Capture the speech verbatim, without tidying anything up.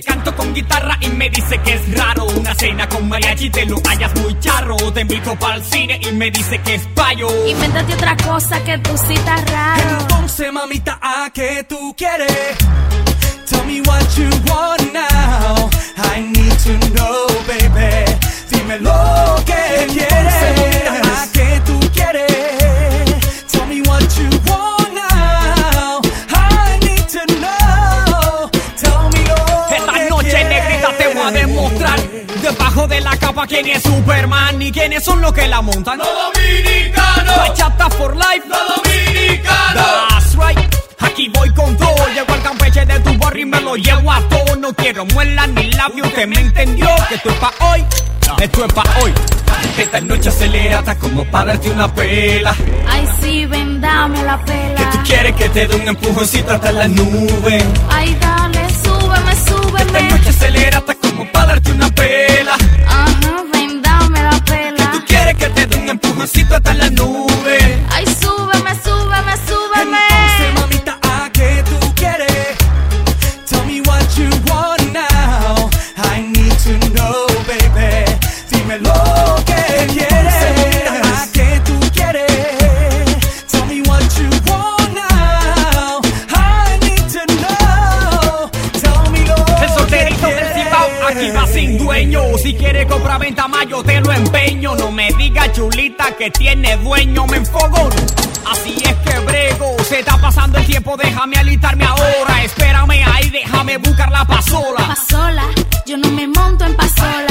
dice canto con guitarra y me dice que es raro. Una cena con mariachi te lo hallas muy charro. Te invito pa'l cine y me dice que es payo. Invéntate otra cosa que tú sí estás raro. Entonces mamita, ¿a qué tú quieres? Tell me what you want now. I need to know, baby. Dime lo que quieres. ¿A qué tú quieres? Tell me what you want now. I need to know. Tell me lo que Esta noche quieres. Negrita te voy a demostrar debajo de la capa quién es Superman y quiénes son los que la montan. Los dominicanos. Bachata for life. Los dominicanos. That's right. Aquí voy con todo, llego al Campeche de tu barrio y me lo llevo a todo. No quiero muela ni labio, usted me entendió. Que esto es pa' hoy, esto es pa' hoy. Esta noche acelerata como para darte una pela. Ay sí, ven, dame la pela. Que tú quieres que te dé un empujoncito hasta la nube. Ay dale, súbeme, súbeme. Esta noche acelerata como para darte una pela. Ajá, ven, dame la pela. Que tú quieres que te dé un empujoncito hasta la nube. Ay súbeme, súbeme, súbeme. Entonces mamita, ¿a qué tú quieres? Tell me what you want now. I need to know, baby. Dime lo que quieres. ¿A qué tú quieres? Tell me what you want now. I need to know. Tell me lo que quieres. El solterito del Cibao aquí va sin dueño. Si quieres comprar venta más, yo te lo empeño. No me digas chulita que tiene dueño, me enfogo. Así es que brego, se está pasando el tiempo, déjame alistarme ahora. Espérame ahí, déjame buscar la pasola. Pasola, yo no me monto en pasola.